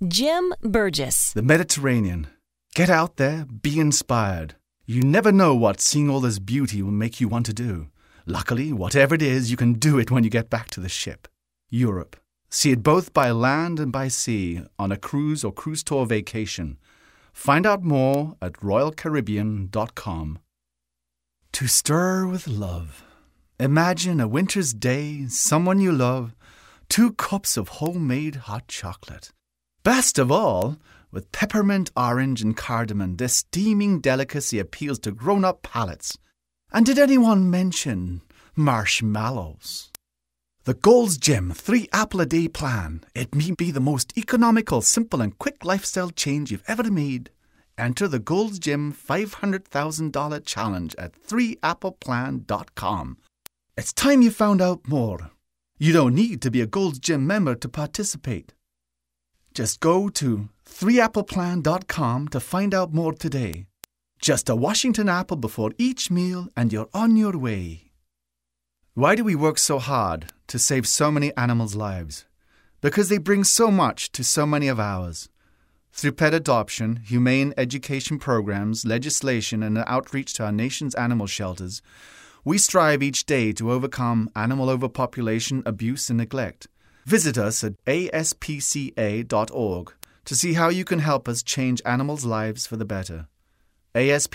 Jim Burgess. The Mediterranean. Get out there, be inspired. You never know what seeing all this beauty will make you want to do. Luckily, whatever it is, you can do it when you get back to the ship. Europe. See it both by land and by sea on a cruise or cruise tour vacation. Find out more at royalcaribbean.com. To stir with love. Imagine a winter's day, someone you love, 2 cups of homemade hot chocolate. Best of all, with peppermint, orange, and cardamom, this steaming delicacy appeals to grown-up palates. And did anyone mention marshmallows? The Gold's Gym 3-apple-a-day plan. It may be the most economical, simple, and quick lifestyle change you've ever made. Enter the Gold's Gym $500,000 challenge at 3appleplan.com. It's time you found out more. You don't need to be a Gold's Gym member to participate. Just go to 3appleplan.com to find out more today. Just a Washington apple before each meal and you're on your way. Why do we work so hard to save so many animals' lives? Because they bring so much to so many of ours. Through pet adoption, humane education programs, legislation, and outreach to our nation's animal shelters, we strive each day to overcome animal overpopulation, abuse, and neglect. Visit us at aspca.org to see how you can help us change animals' lives for the better. ASP